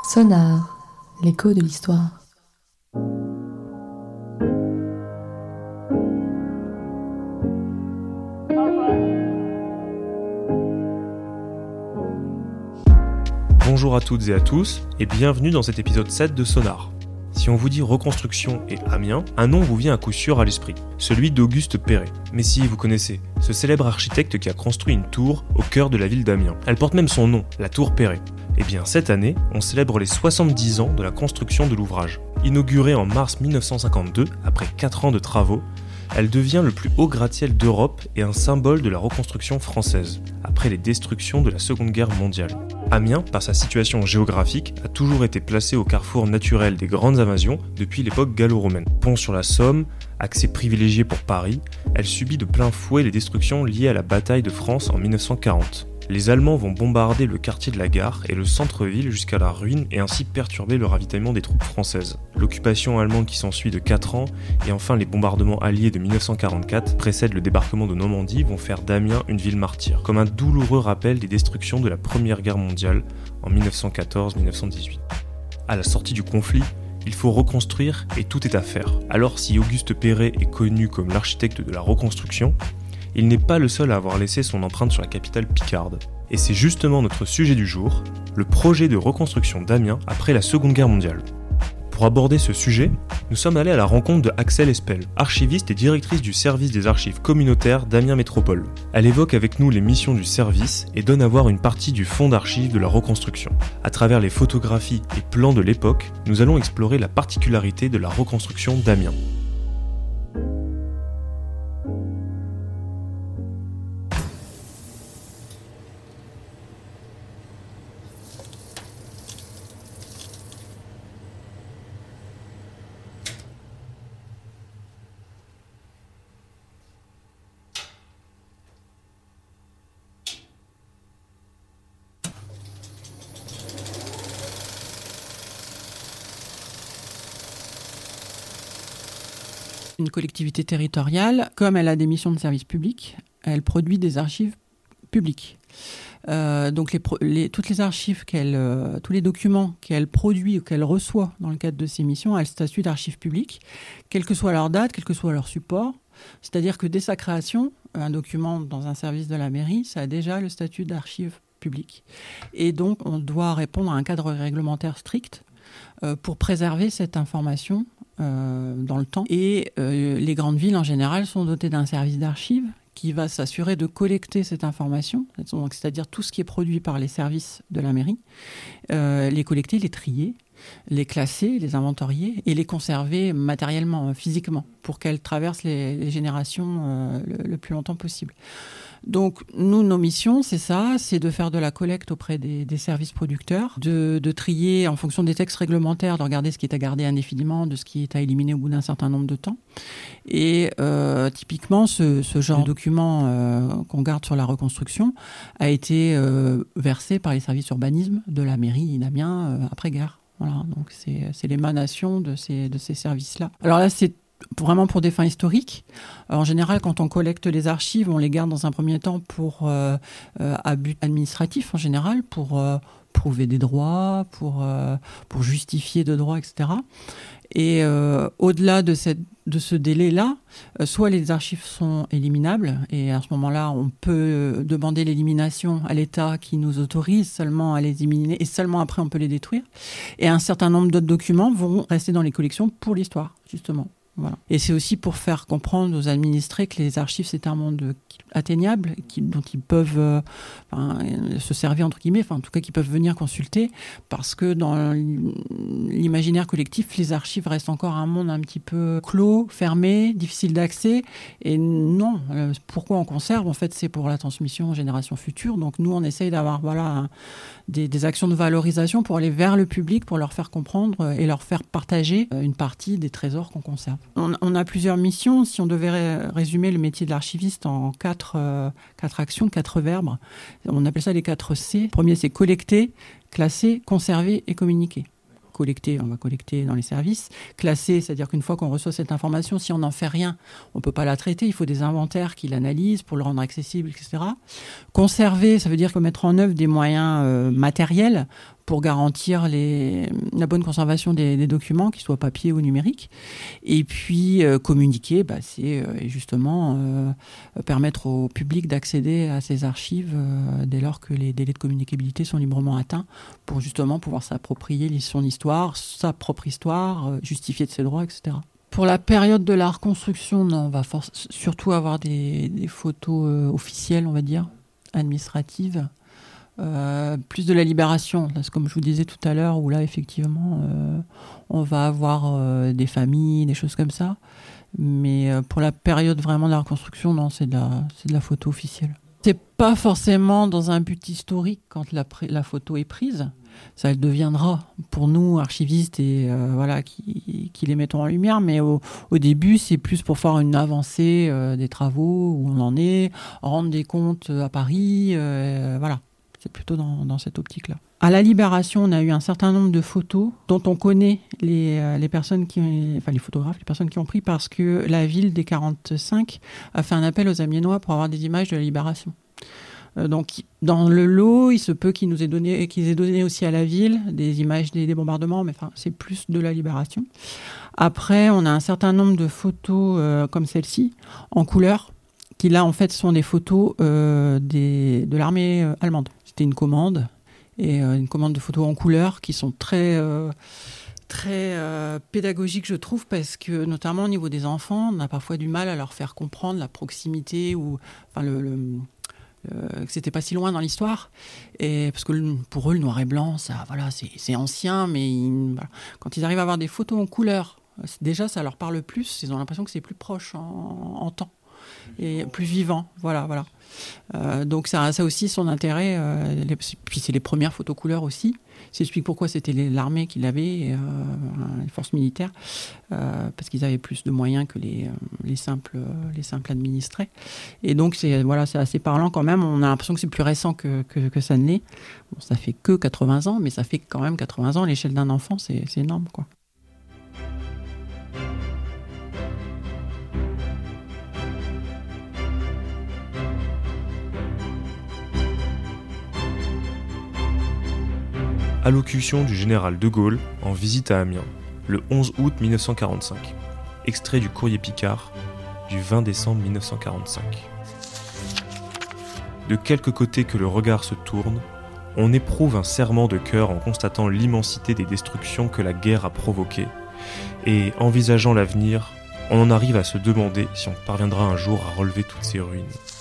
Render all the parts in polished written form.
Sonar, l'écho de l'histoire. Bonjour à toutes et à tous, et bienvenue dans cet épisode 7 de Sonar. Si on vous dit reconstruction et Amiens, un nom vous vient à coup sûr à l'esprit, celui d'Auguste Perret. Mais si vous connaissez, ce célèbre architecte qui a construit une tour au cœur de la ville d'Amiens. Elle porte même son nom, la tour Perret. Et bien cette année, on célèbre les 70 ans de la construction de l'ouvrage. Inaugurée en mars 1952, après 4 ans de travaux, elle devient le plus haut gratte-ciel d'Europe et un symbole de la reconstruction française, après les destructions de la Seconde Guerre mondiale. Amiens, par sa situation géographique, a toujours été placée au carrefour naturel des grandes invasions depuis l'époque gallo-romaine. Pont sur la Somme, accès privilégié pour Paris, elle subit de plein fouet les destructions liées à la bataille de France en 1940. Les Allemands vont bombarder le quartier de la Gare et le centre-ville jusqu'à la ruine et ainsi perturber le ravitaillement des troupes françaises. L'occupation allemande qui s'ensuit de 4 ans et enfin les bombardements alliés de 1944 précèdent le débarquement de Normandie vont faire d'Amiens une ville martyre, comme un douloureux rappel des destructions de la Première Guerre mondiale en 1914-1918. À la sortie du conflit, il faut reconstruire et tout est à faire. Alors si Auguste Perret est connu comme l'architecte de la reconstruction, il n'est pas le seul à avoir laissé son empreinte sur la capitale picarde. Et c'est justement notre sujet du jour, le projet de reconstruction d'Amiens après la Seconde Guerre mondiale. Pour aborder ce sujet, nous sommes allés à la rencontre de Axelle Espel, archiviste et directrice du service des archives communautaires d'Amiens Métropole. Elle évoque avec nous les missions du service et donne à voir une partie du fonds d'archives de la reconstruction. À travers les photographies et plans de l'époque, nous allons explorer la particularité de la reconstruction d'Amiens. Une collectivité territoriale, comme elle a des missions de service public, elle produit des archives publiques. Donc toutes les archives tous les documents qu'elle produit ou qu'elle reçoit dans le cadre de ses missions, elle a le statut d'archives publiques, quelle que soit leur date, quel que soit leur support. C'est-à-dire que dès sa création, un document dans un service de la mairie, ça a déjà le statut d'archive publique. Et donc, on doit répondre à un cadre réglementaire strict pour préserver cette information dans le temps. Et les grandes villes, en général, sont dotées d'un service d'archives qui va s'assurer de collecter cette information, donc, c'est-à-dire tout ce qui est produit par les services de la mairie, les collecter, les trier, les classer, les inventorier et les conserver matériellement, physiquement, pour qu'elles traversent les générations le plus longtemps possible. Donc, nous, nos missions, c'est ça, c'est de faire de la collecte auprès des services producteurs, de trier en fonction des textes réglementaires, de regarder ce qui est à garder indéfiniment, de ce qui est à éliminer au bout d'un certain nombre de temps. Et typiquement, ce genre de document qu'on garde sur la reconstruction a été versé par les services urbanisme de la mairie d'Amiens après-guerre. Voilà, donc c'est l'émanation de ces services-là. Alors là, c'est vraiment pour des fins historiques. En général, quand on collecte les archives, on les garde dans un premier temps pour à but administratif, en général, pour prouver des droits, pour justifier de droits, etc. Et au-delà de ce délai-là, soit les archives sont éliminables, et à ce moment-là, on peut demander l'élimination à l'État qui nous autorise seulement à les éliminer, et seulement après on peut les détruire. Et un certain nombre d'autres documents vont rester dans les collections pour l'histoire, justement. Voilà. Et c'est aussi pour faire comprendre aux administrés que les archives, c'est un monde atteignable, dont ils peuvent se servir, entre guillemets, en tout cas, qu'ils peuvent venir consulter, parce que dans l'imaginaire collectif, les archives restent encore un monde un petit peu clos, fermé, difficile d'accès. Et non, pourquoi on conserve ? En fait, c'est pour la transmission aux générations futures. Donc nous, on essaye d'avoir des actions de valorisation pour aller vers le public, pour leur faire comprendre et leur faire partager une partie des trésors qu'on conserve. On a plusieurs missions. Si on devait résumer le métier de l'archiviste en quatre actions, 4 verbes, on appelle ça les 4 C. Le premier, c'est collecter, classer, conserver et communiquer. Collecter, on va collecter dans les services. Classer, c'est-à-dire qu'une fois qu'on reçoit cette information, si on n'en fait rien, on ne peut pas la traiter. Il faut des inventaires qui l'analysent pour le rendre accessible, etc. Conserver, ça veut dire qu'il faut mettre en œuvre des moyens matériels pour garantir la bonne conservation des documents, qu'ils soient papier ou numériques. Et puis communiquer, c'est justement permettre au public d'accéder à ces archives dès lors que les délais de communicabilité sont librement atteints, pour justement pouvoir s'approprier son histoire, sa propre histoire, justifier de ses droits, etc. Pour la période de la reconstruction, on va surtout avoir des photos officielles, on va dire, administratives. Plus de la libération, là, c'est comme je vous disais tout à l'heure, où là, effectivement, on va avoir des familles, des choses comme ça. Mais pour la période vraiment de la reconstruction, non, c'est de la photo officielle. C'est pas forcément dans un but historique quand la photo est prise. Ça le deviendra pour nous, archivistes, et qui les mettons en lumière. Mais au début, c'est plus pour faire une avancée des travaux, où on en est, rendre des comptes à Paris, voilà. C'est plutôt dans cette optique-là. À la Libération, on a eu un certain nombre de photos dont on connaît les personnes les photographes, les personnes qui ont pris, parce que la ville des 45 a fait un appel aux Amiénois pour avoir des images de la Libération. Donc, dans le lot, il se peut qu'ils aient donné aussi à la ville des images des bombardements, mais c'est plus de la Libération. Après, on a un certain nombre de photos comme celle-ci, en couleur, qui là, en fait, sont des photos de l'armée allemande. C'était une commande, et une commande de photos en couleur qui sont très pédagogiques, je trouve, parce que notamment au niveau des enfants, on a parfois du mal à leur faire comprendre la proximité ou que c'était pas si loin dans l'histoire, et parce que pour eux, le noir et blanc, ça, voilà, c'est ancien, mais quand ils arrivent à avoir des photos en couleur, déjà, ça leur parle plus. Ils ont l'impression que c'est plus proche en temps et plus vivant. Voilà. Donc ça a aussi son intérêt. Puis c'est les premières photos couleurs aussi. Ça explique pourquoi c'était l'armée qui l'avait, les forces militaires, parce qu'ils avaient plus de moyens que les simples administrés. Et donc c'est assez parlant quand même. On a l'impression que c'est plus récent que ça ne l'est. Bon, ça fait que 80 ans, mais ça fait quand même 80 ans à l'échelle d'un enfant, c'est énorme, quoi. Allocution du général de Gaulle en visite à Amiens, le 11 août 1945. Extrait du Courrier Picard du 20 décembre 1945. De quelque côté que le regard se tourne, on éprouve un serrement de cœur en constatant l'immensité des destructions que la guerre a provoquées, et envisageant l'avenir, on en arrive à se demander si on parviendra un jour à relever toutes ces ruines.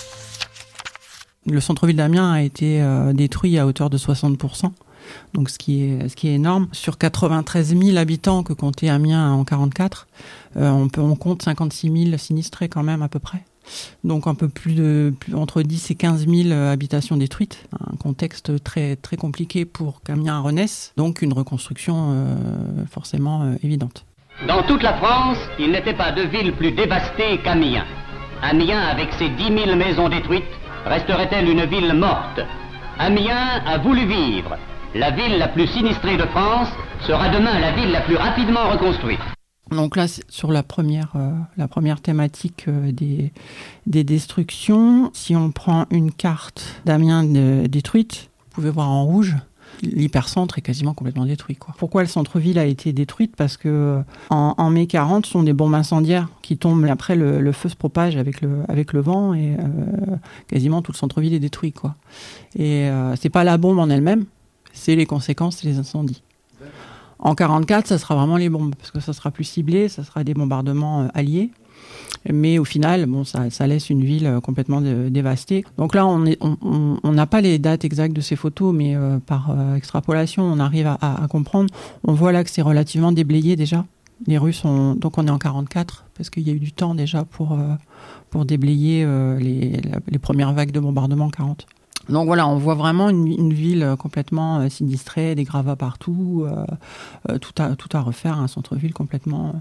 Le centre-ville d'Amiens a été détruit à hauteur de 60%. Donc ce qui est énorme. Sur 93 000 habitants que comptait Amiens en 1944, on compte 56 000 sinistrés quand même à peu près. Donc un peu entre 10 et 15 000 habitations détruites. Un contexte très, très compliqué pour qu'Amiens renaisse. Donc une reconstruction forcément évidente. Dans toute la France, il n'était pas de ville plus dévastée qu'Amiens. Amiens, avec ses 10 000 maisons détruites, resterait-elle une ville morte? Amiens a voulu vivre. La ville la plus sinistrée de France sera demain la ville la plus rapidement reconstruite. Donc là, sur la première thématique des destructions, si on prend une carte d'Amiens détruite, vous pouvez voir en rouge, l'hypercentre est quasiment complètement détruit, quoi. Pourquoi le centre-ville a été détruite? Parce que en mai 40, ce sont des bombes incendiaires qui tombent. Après, le feu se propage avec le vent, et quasiment tout le centre-ville est détruit, quoi. Et c'est pas la bombe en elle-même, c'est les conséquences, c'est les incendies. En 1944, ça sera vraiment les bombes, parce que ça sera plus ciblé, ça sera des bombardements alliés. Mais au final, ça laisse une ville complètement dévastée. Donc là, on n'a pas les dates exactes de ces photos, mais par extrapolation, on arrive à comprendre. On voit là que c'est relativement déblayé déjà. Les rues donc on est en 1944, parce qu'il y a eu du temps déjà pour déblayer les premières vagues de bombardement en 1940. Donc voilà, on voit vraiment une ville complètement sinistrée, des gravats partout, tout à refaire, un centre-ville complètement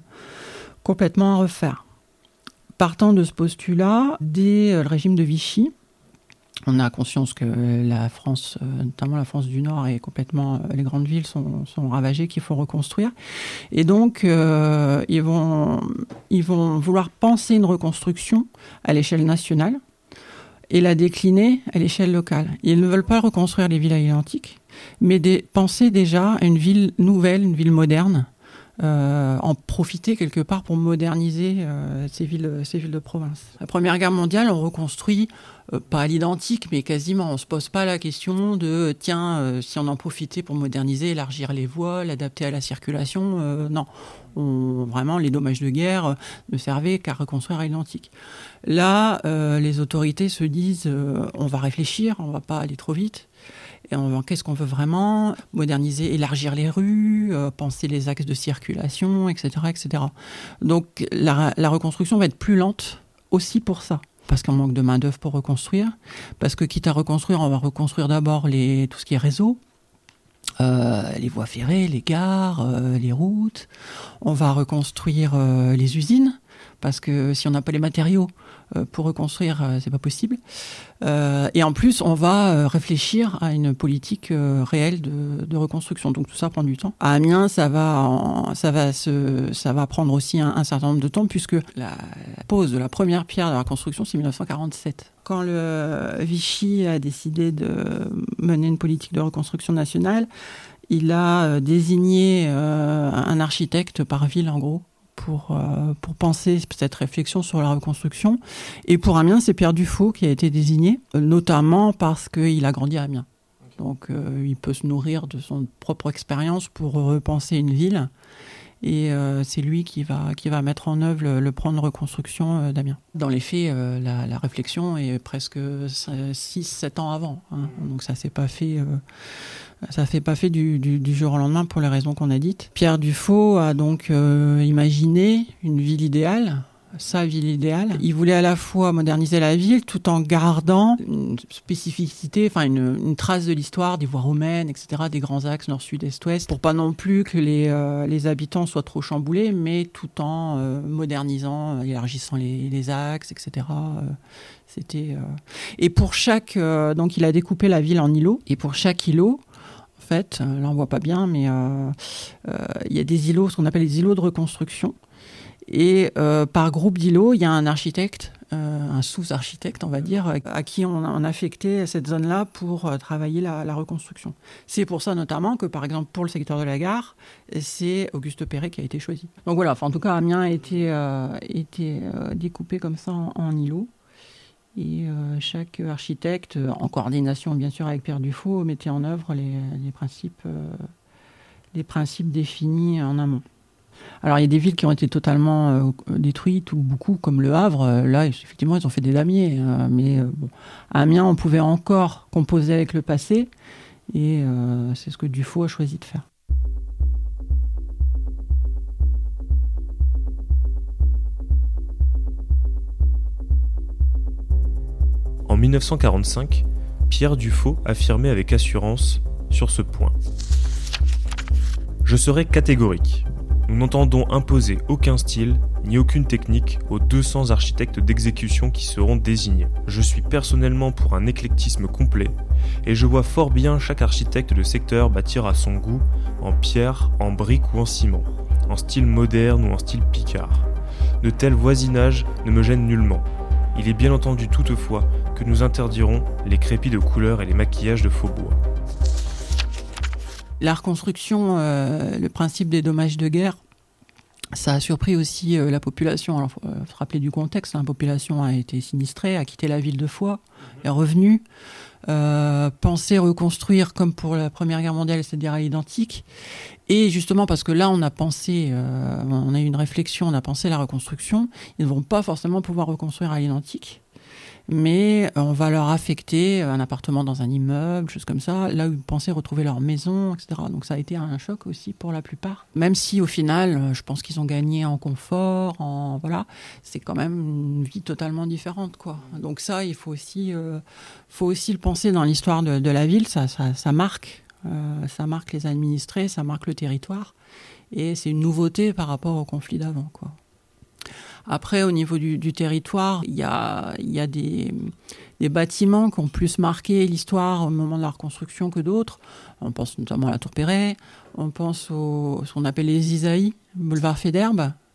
à refaire. Partant de ce postulat, dès le régime de Vichy, on a conscience que la France, notamment la France du Nord, est complètement, les grandes villes sont ravagées, qu'il faut reconstruire. Et donc, ils vont vouloir penser une reconstruction à l'échelle nationale, et la décliner à l'échelle locale. Ils ne veulent pas reconstruire les villes à l'identique, mais penser déjà à une ville nouvelle, une ville moderne, en profiter quelque part pour moderniser ces villes de province. La Première Guerre mondiale, on reconstruit pas à l'identique, mais quasiment. On ne se pose pas la question de si on en profitait pour moderniser, élargir les voies, l'adapter à la circulation. Non. Vraiment, les dommages de guerre ne servaient qu'à reconstruire à l'identique. Là, les autorités se disent on va réfléchir, on ne va pas aller trop vite. Et qu'est-ce qu'on veut vraiment moderniser, élargir les rues, penser les axes de circulation, etc., etc. Donc la reconstruction va être plus lente aussi pour ça, parce qu'on manque de main-d'œuvre pour reconstruire, parce que quitte à reconstruire, on va reconstruire d'abord tout ce qui est réseau, les voies ferrées, les gares, les routes. On va reconstruire les usines, parce que si on n'a pas les matériaux pour reconstruire, c'est pas possible. Et en plus, on va réfléchir à une politique réelle de reconstruction. Donc tout ça prend du temps. À Amiens, ça va prendre aussi un certain nombre de temps, puisque la pose de la première pierre de la construction, c'est 1947. Quand le Vichy a décidé de mener une politique de reconstruction nationale, il a désigné un architecte par ville, en gros, pour penser cette réflexion sur la reconstruction. Et pour Amiens, c'est Pierre Dufaux qui a été désigné, notamment parce qu'il a grandi à Amiens. Donc il peut se nourrir de son propre expérience pour repenser une ville. Et c'est lui qui va mettre en œuvre le plan de reconstruction d'Amiens. Dans les faits, la réflexion est presque 6-7 ans avant. Hein. Donc ça ne s'est pas fait... Ça fait pas fait du jour au lendemain pour les raisons qu'on a dites. Pierre Dufaux a donc imaginé une ville idéale, sa ville idéale. Il voulait à la fois moderniser la ville tout en gardant une spécificité, enfin une trace de l'histoire, des voies romaines, etc., des grands axes nord, sud, est, ouest, pour pas non plus que les habitants soient trop chamboulés, mais tout en modernisant, élargissant les axes, etc. Et pour chaque... donc il a découpé la ville en îlots, et pour chaque îlot, en fait, là on voit pas bien, mais il y a des îlots, ce qu'on appelle les îlots de reconstruction. Et par groupe d'îlots, il y a un architecte, un sous-architecte, on va dire, à qui on a affecté cette zone-là pour travailler la reconstruction. C'est pour ça notamment que, par exemple, pour le secteur de la gare, c'est Auguste Perret qui a été choisi. Donc voilà, en tout cas, Amiens a été découpé comme ça en îlots. Et chaque architecte, en coordination bien sûr avec Pierre Dufaux, mettait en œuvre les principes définis en amont. Alors il y a des villes qui ont été totalement détruites, ou beaucoup, comme Le Havre. Là, effectivement, ils ont fait des damiers. Mais bon, à Amiens, on pouvait encore composer avec le passé. Et c'est ce que Dufaux a choisi de faire. En 1945, Pierre Dufaux affirmait avec assurance sur ce point. « Je serai catégorique. Nous n'entendons imposer aucun style ni aucune technique aux 200 architectes d'exécution qui seront désignés. Je suis personnellement pour un éclectisme complet et je vois fort bien chaque architecte de secteur bâtir à son goût en pierre, en brique ou en ciment, en style moderne ou en style picard. De tels voisinages ne me gênent nullement. Il est bien entendu toutefois que nous interdirons les crépis de couleurs et les maquillages de faux bois. » La reconstruction, le principe des dommages de guerre, ça a surpris aussi la population. Alors, il faut se rappeler du contexte. La population a été sinistrée, a quitté la ville de Foix, est revenue. Penser reconstruire comme pour la Première Guerre mondiale, c'est-à-dire à l'identique. Et justement, parce que là, on a eu une réflexion, on a pensé la reconstruction. Ils ne vont pas forcément pouvoir reconstruire à l'identique. Mais on va leur affecter un appartement dans un immeuble, choses comme ça, là où ils pensaient retrouver leur maison, etc. Donc ça a été un choc aussi pour la plupart. Même si au final, je pense qu'ils ont gagné en confort, voilà, c'est quand même une vie totalement différente, quoi. Donc ça, il faut aussi le penser dans l'histoire de la ville. Ça marque les administrés, ça marque le territoire, et c'est une nouveauté par rapport au conflit d'avant, quoi. Après, au niveau du territoire, il y a des bâtiments qui ont plus marqué l'histoire au moment de la reconstruction que d'autres. On pense notamment à la Tour Perret, on pense ce qu'on appelle les Isaïes, boulevard Faidherbe,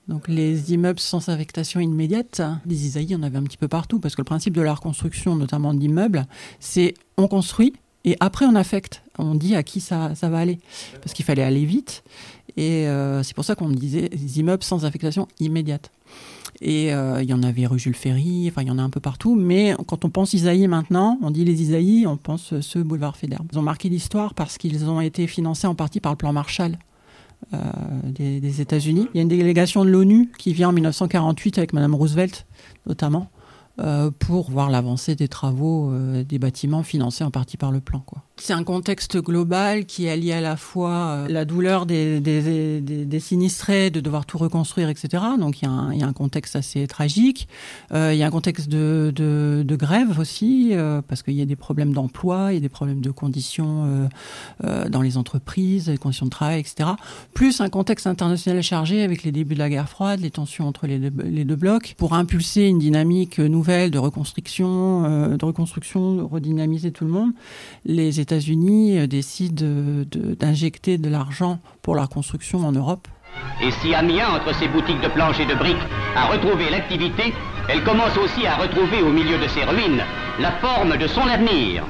Donc les immeubles sans affectation immédiate, les ISAI, on avait un petit peu partout, parce que le principe de la reconstruction, notamment d'immeubles, c'est on construit et après on affecte. On dit à qui ça va aller, parce qu'il fallait aller vite. Et c'est pour ça qu'on disait les immeubles sans affectation immédiate. Et il y en avait rue Jules Ferry, enfin il y en a un peu partout. Mais quand on pense Isaïe maintenant, on dit les Isaïe, on pense ceux boulevard Faidherbe. Ils ont marqué l'histoire parce qu'ils ont été financés en partie par le plan Marshall des États-Unis. Il y a une délégation de l'ONU qui vient en 1948 avec Madame Roosevelt notamment pour voir l'avancée des travaux des bâtiments financés en partie par le plan, quoi. C'est un contexte global qui allie à la fois la douleur des sinistrés de devoir tout reconstruire, etc. Donc il y a un contexte assez tragique. Il y a un contexte de grève aussi, parce qu'il y a des problèmes d'emploi, il y a des problèmes de conditions dans les entreprises, des conditions de travail, etc. Plus un contexte international chargé avec les débuts de la guerre froide, les tensions entre les deux blocs, pour impulser une dynamique nouvelle de reconstruction, de redynamiser tout le monde. Les États-Unis décident d'injecter de l'argent pour la reconstruction en Europe. Et si Amiens, entre ses boutiques de planches et de briques, a retrouvé l'activité, elle commence aussi à retrouver au milieu de ses ruines la forme de son avenir.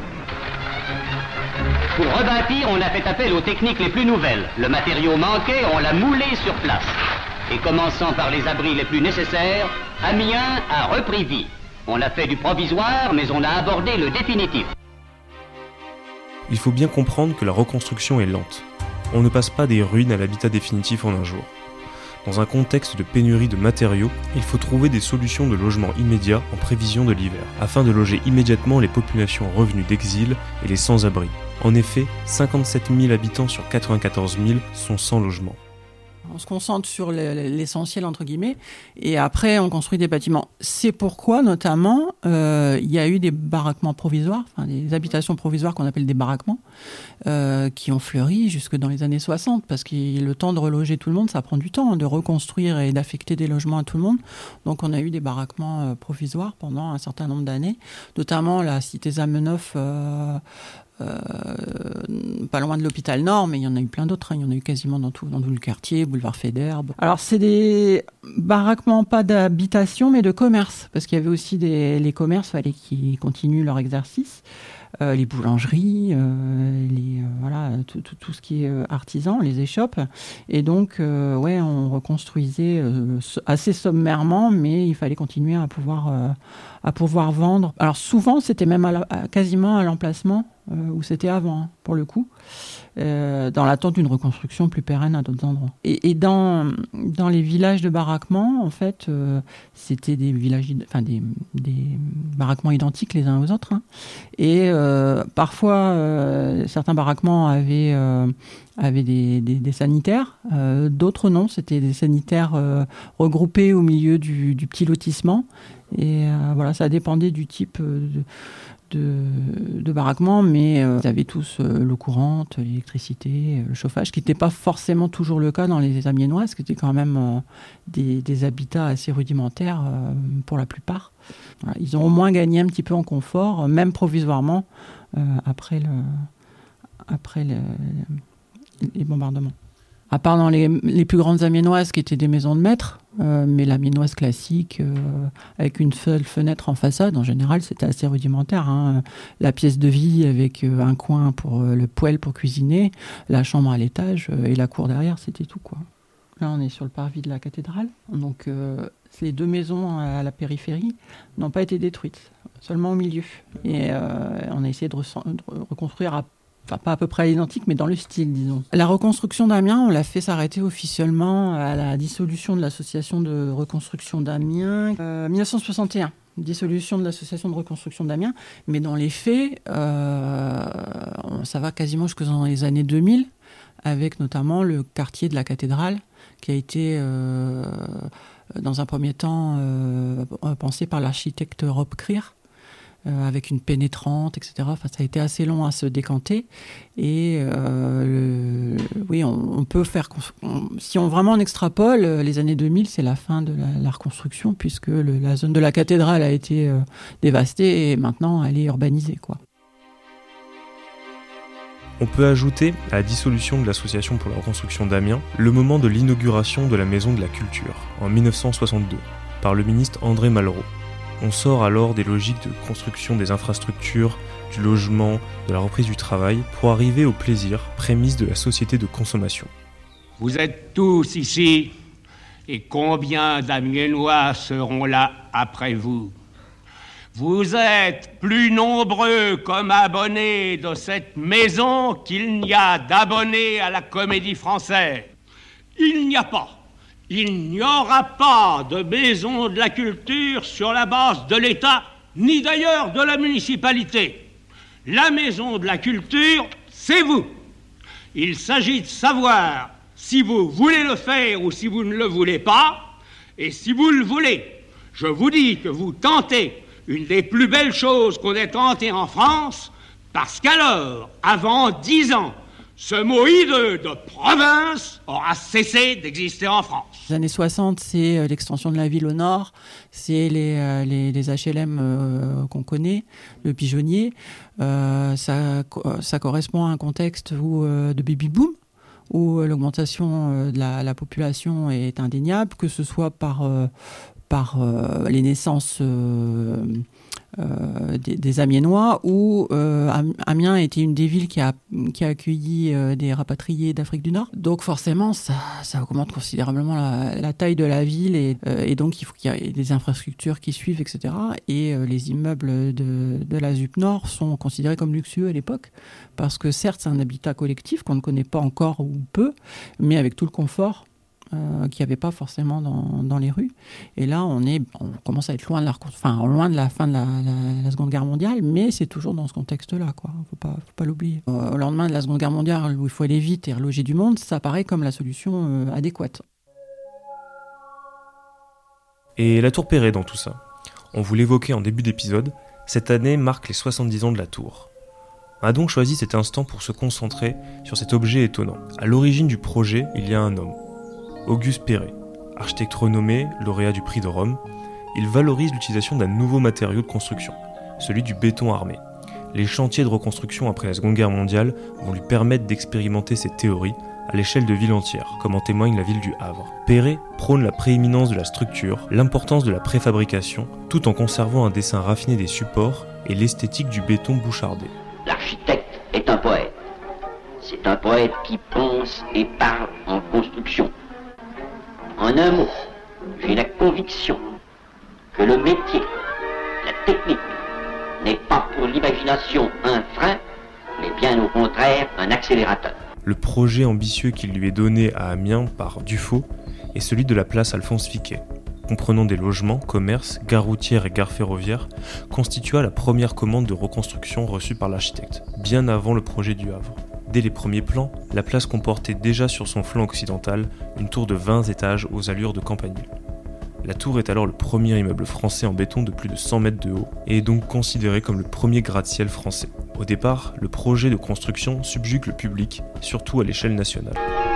Pour rebâtir, on a fait appel aux techniques les plus nouvelles. Le matériau manquait, on l'a moulé sur place. Et commençant par les abris les plus nécessaires, Amiens a repris vie. On a fait du provisoire, mais on a abordé le définitif. Il faut bien comprendre que la reconstruction est lente. On ne passe pas des ruines à l'habitat définitif en un jour. Dans un contexte de pénurie de matériaux, il faut trouver des solutions de logement immédiat en prévision de l'hiver, afin de loger immédiatement les populations revenues d'exil et les sans-abri. En effet, 57 000 habitants sur 94 000 sont sans logement. On se concentre sur l'essentiel, entre guillemets, et après, on construit des bâtiments. C'est pourquoi, notamment, il y a eu des baraquements provisoires, enfin des habitations provisoires qu'on appelle des baraquements, qui ont fleuri jusque dans les années 60, parce que le temps de reloger tout le monde, ça prend du temps, de reconstruire et d'affecter des logements à tout le monde. Donc, on a eu des baraquements provisoires pendant un certain nombre d'années, notamment la cité Zamenhof, pas loin de l'hôpital Nord, mais il y en a eu plein d'autres, hein. Il y en a eu quasiment dans tout le quartier, boulevard Faidherbe. Alors c'est des baraquements pas d'habitation mais de commerce, parce qu'il y avait aussi les commerces, fallait qu'ils continuent leur exercice, les boulangeries, voilà, tout ce qui est artisan, les échoppes, et donc on reconstruisait assez sommairement, mais il fallait continuer à pouvoir vendre. Alors souvent c'était même quasiment à l'emplacement où c'était avant, hein, pour le coup, dans l'attente d'une reconstruction plus pérenne à d'autres endroits. Et dans les villages de baraquements, en fait, c'était des baraquements identiques les uns aux autres, hein. Et parfois, certains baraquements avaient des sanitaires, d'autres non, c'était des sanitaires regroupés au milieu du petit lotissement. Et voilà, ça dépendait du type de baraquement, mais ils avaient tous l'eau courante, l'électricité, le chauffage, qui n'était pas forcément toujours le cas dans les Amiénois, ce qui était quand même des habitats assez rudimentaires pour la plupart. Voilà, ils ont au moins gagné un petit peu en confort, même provisoirement, après les bombardements. À part dans les plus grandes amiénoises qui étaient des maisons de maître, mais l'amiénoise classique, avec une seule fenêtre en façade, en général, c'était assez rudimentaire, hein. La pièce de vie avec un coin pour le poêle pour cuisiner, la chambre à l'étage et la cour derrière, c'était tout, quoi. Là, on est sur le parvis de la cathédrale. Donc, les deux maisons à la périphérie n'ont pas été détruites, seulement au milieu. Et on a essayé de reconstruire pas à peu près à l'identique, mais dans le style, disons. La reconstruction d'Amiens, on l'a fait s'arrêter officiellement à la dissolution de l'association de reconstruction d'Amiens, 1961. Dissolution de l'association de reconstruction d'Amiens. Mais dans les faits, ça va quasiment jusque dans les années 2000, avec notamment le quartier de la cathédrale, qui a été, dans un premier temps, pensé par l'architecte Rob Krier, avec une pénétrante, etc. Enfin, ça a été assez long à se décanter. Et oui, on peut faire... si on vraiment extrapole, les années 2000, c'est la fin de la reconstruction, puisque la zone de la cathédrale a été dévastée et maintenant elle est urbanisée, quoi. On peut ajouter à la dissolution de l'Association pour la reconstruction d'Amiens le moment de l'inauguration de la Maison de la Culture, en 1962, par le ministre André Malraux. On sort alors des logiques de construction des infrastructures, du logement, de la reprise du travail, pour arriver au plaisir, prémisse de la société de consommation. Vous êtes tous ici, et combien d'Amiénois seront là après vous ? Vous êtes plus nombreux comme abonnés de cette maison qu'il n'y a d'abonnés à la Comédie Française. Il n'y aura pas de maison de la culture sur la base de l'État, ni d'ailleurs de la municipalité. La maison de la culture, c'est vous. Il s'agit de savoir si vous voulez le faire ou si vous ne le voulez pas. Et si vous le voulez, je vous dis que vous tentez une des plus belles choses qu'on ait tentées en France, parce qu'alors, avant 10 ans, ce mot hideux de province aura cessé d'exister en France. Les années 60, c'est l'extension de la ville au nord, c'est les HLM qu'on connaît, le pigeonnier. Ça correspond à un contexte de baby-boom, où l'augmentation de la population est indéniable, que ce soit par les naissances des Amiénois, où Amiens était une des villes qui a accueilli des rapatriés d'Afrique du Nord. Donc forcément, ça augmente considérablement la taille de la ville, et donc il faut qu'il y ait des infrastructures qui suivent, etc. Et les immeubles de la ZUP Nord sont considérés comme luxueux à l'époque, parce que certes, c'est un habitat collectif qu'on ne connaît pas encore ou peu, mais avec tout le confort qu'il n'y avait pas forcément dans les rues. Et là, on commence à être loin de la fin de la Seconde Guerre mondiale, mais c'est toujours dans ce contexte-là, quoi. Faut pas l'oublier. Au lendemain de la Seconde Guerre mondiale, où il faut aller vite et reloger du monde, ça paraît comme la solution adéquate. Et la tour Perret dans tout ça. On vous l'évoquait en début d'épisode, cette année marque les 70 ans de la tour. On a donc choisi cet instant pour se concentrer sur cet objet étonnant. À l'origine du projet, il y a un homme, Auguste Perret, architecte renommé, lauréat du prix de Rome. Il valorise l'utilisation d'un nouveau matériau de construction, celui du béton armé. Les chantiers de reconstruction après la Seconde Guerre mondiale vont lui permettre d'expérimenter ces théories à l'échelle de villes entières, comme en témoigne la ville du Havre. Perret prône la prééminence de la structure, l'importance de la préfabrication, tout en conservant un dessin raffiné des supports et l'esthétique du béton bouchardé. L'architecte est un poète. C'est un poète qui pense et parle en construction. En un mot, j'ai la conviction que le métier, la technique, n'est pas pour l'imagination un frein, mais bien au contraire un accélérateur. Le projet ambitieux qui lui est donné à Amiens par Dufaux est celui de la place Alphonse Fiquet. Comprenant des logements, commerces, gares routières et gares ferroviaires, constitua la première commande de reconstruction reçue par l'architecte, bien avant le projet du Havre. Dès les premiers plans, la place comportait déjà sur son flanc occidental une tour de 20 étages aux allures de campanile. La tour est alors le premier immeuble français en béton de plus de 100 mètres de haut et est donc considéré comme le premier gratte-ciel français. Au départ, le projet de construction subjugue le public, surtout à l'échelle nationale.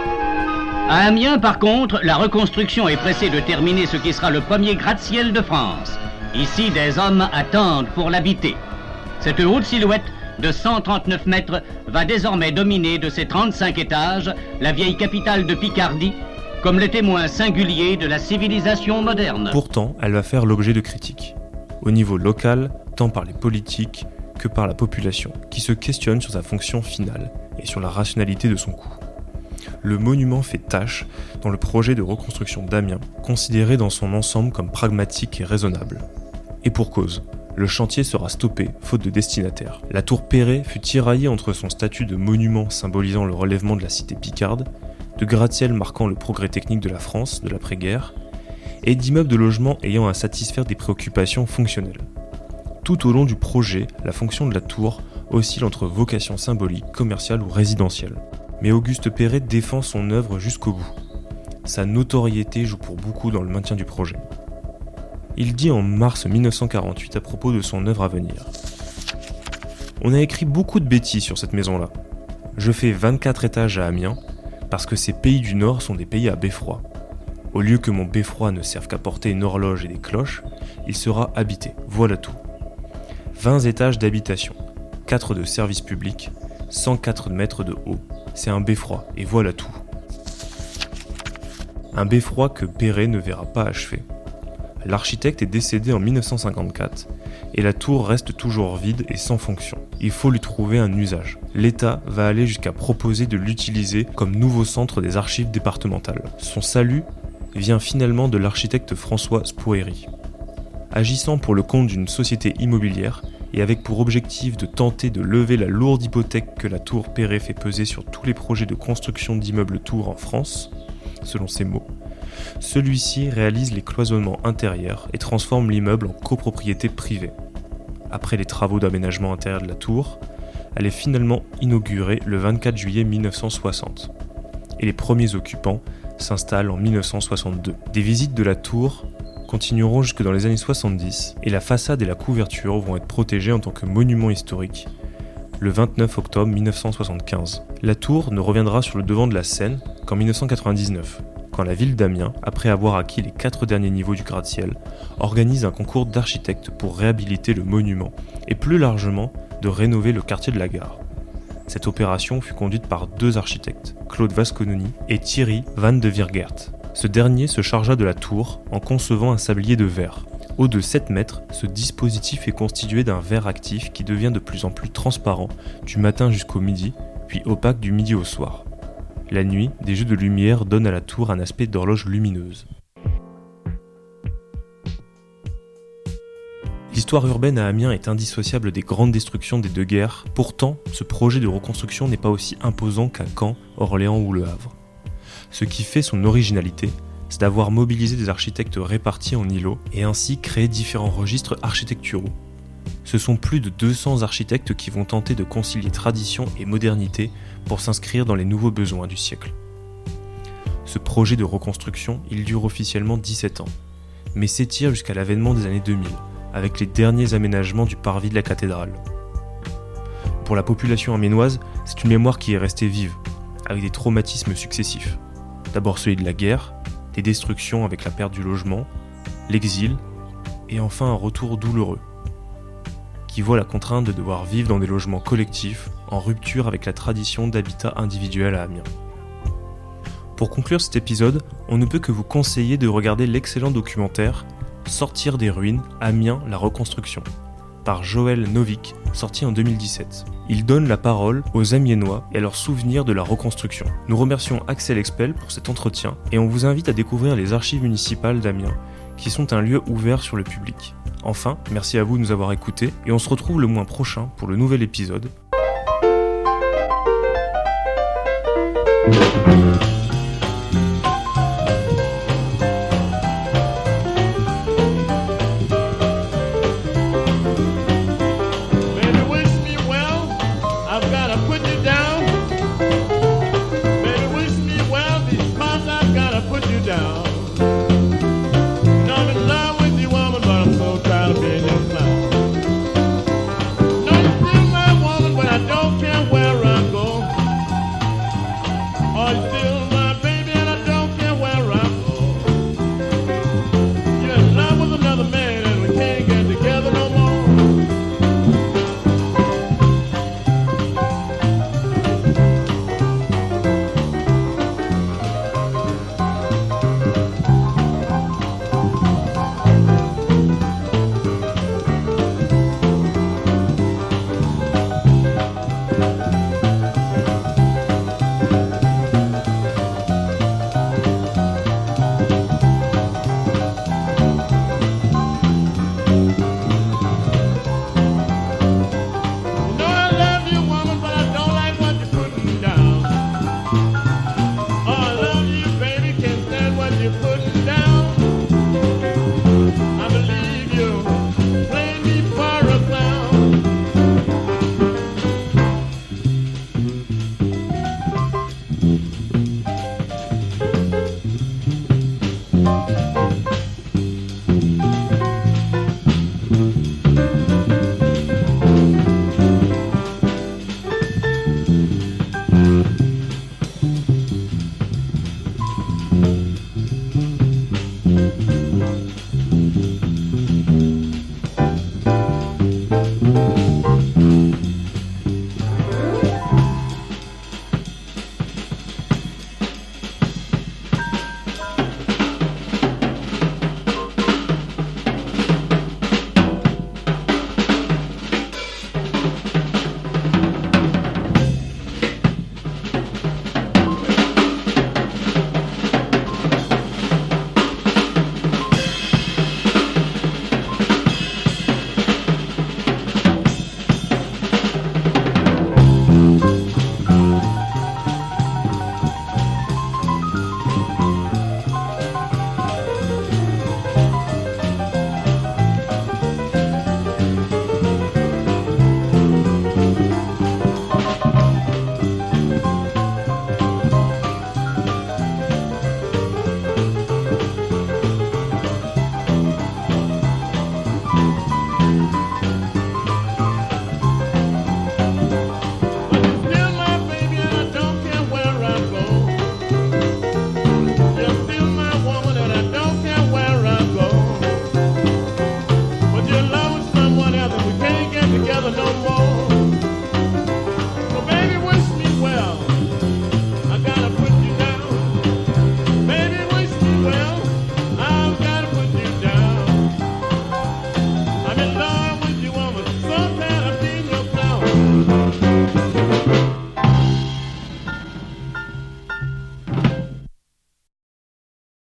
À Amiens, par contre, la reconstruction est pressée de terminer ce qui sera le premier gratte-ciel de France. Ici, des hommes attendent pour l'habiter. Cette haute silhouette de 139 mètres va désormais dominer de ses 35 étages la vieille capitale de Picardie, comme le témoin singulier de la civilisation moderne. Pourtant, elle va faire l'objet de critiques, au niveau local, tant par les politiques que par la population, qui se questionne sur sa fonction finale et sur la rationalité de son coût. Le monument fait tâche dans le projet de reconstruction d'Amiens, considéré dans son ensemble comme pragmatique et raisonnable. Et pour cause, le chantier sera stoppé, faute de destinataire. La tour Perret fut tiraillée entre son statut de monument symbolisant le relèvement de la cité picarde, de gratte-ciel marquant le progrès technique de la France de l'après-guerre, et d'immeubles de logement ayant à satisfaire des préoccupations fonctionnelles. Tout au long du projet, la fonction de la tour oscille entre vocation symbolique, commerciale ou résidentielle. Mais Auguste Perret défend son œuvre jusqu'au bout. Sa notoriété joue pour beaucoup dans le maintien du projet. Il dit en mars 1948 à propos de son œuvre à venir. « On a écrit beaucoup de bêtises sur cette maison-là. Je fais 24 étages à Amiens, parce que ces pays du Nord sont des pays à beffroi. Au lieu que mon beffroi ne serve qu'à porter une horloge et des cloches, il sera habité. Voilà tout. 20 étages d'habitation, 4 de services publics, 104 mètres de haut. C'est un beffroi, et voilà tout. Un beffroi que Perret ne verra pas achevé. L'architecte est décédé en 1954 et la tour reste toujours vide et sans fonction. Il faut lui trouver un usage. L'État va aller jusqu'à proposer de l'utiliser comme nouveau centre des archives départementales. Son salut vient finalement de l'architecte François Spouéry. Agissant pour le compte d'une société immobilière et avec pour objectif de tenter de lever la lourde hypothèque que la tour Perret fait peser sur tous les projets de construction d'immeubles tours en France, selon ses mots, celui-ci réalise les cloisonnements intérieurs et transforme l'immeuble en copropriété privée. Après les travaux d'aménagement intérieur de la tour, elle est finalement inaugurée le 24 juillet 1960 et les premiers occupants s'installent en 1962. Des visites de la tour continueront jusque dans les années 70 et la façade et la couverture vont être protégées en tant que monument historique le 29 octobre 1975. La tour ne reviendra sur le devant de la scène qu'en 1999, quand la ville d'Amiens, après avoir acquis les 4 derniers niveaux du gratte-ciel, organise un concours d'architectes pour réhabiliter le monument et plus largement de rénover le quartier de la gare. Cette opération fut conduite par 2 architectes, Claude Vascononi et Thierry Van de Virgert. Ce dernier se chargea de la tour en concevant un sablier de verre. Haut de 7 mètres, ce dispositif est constitué d'un verre actif qui devient de plus en plus transparent du matin jusqu'au midi, puis opaque du midi au soir. La nuit, des jeux de lumière donnent à la tour un aspect d'horloge lumineuse. L'histoire urbaine à Amiens est indissociable des grandes destructions des 2 guerres. Pourtant, ce projet de reconstruction n'est pas aussi imposant qu'à Caen, Orléans ou Le Havre. Ce qui fait son originalité, c'est d'avoir mobilisé des architectes répartis en îlots et ainsi créé différents registres architecturaux. Ce sont plus de 200 architectes qui vont tenter de concilier tradition et modernité pour s'inscrire dans les nouveaux besoins du siècle. Ce projet de reconstruction, il dure officiellement 17 ans, mais s'étire jusqu'à l'avènement des années 2000, avec les derniers aménagements du parvis de la cathédrale. Pour la population amiénoise, c'est une mémoire qui est restée vive, avec des traumatismes successifs. D'abord celui de la guerre, des destructions avec la perte du logement, l'exil, et enfin un retour douloureux, qui voit la contrainte de devoir vivre dans des logements collectifs, en rupture avec la tradition d'habitat individuel à Amiens. Pour conclure cet épisode, on ne peut que vous conseiller de regarder l'excellent documentaire « Sortir des ruines, Amiens, la reconstruction » par Joël Novik, sorti en 2017. Il donne la parole aux Amiénois et à leurs souvenirs de la reconstruction. Nous remercions Axel Expel pour cet entretien et on vous invite à découvrir les archives municipales d'Amiens, qui sont un lieu ouvert sur le public. Enfin, merci à vous de nous avoir écoutés et on se retrouve le mois prochain pour le nouvel épisode. Still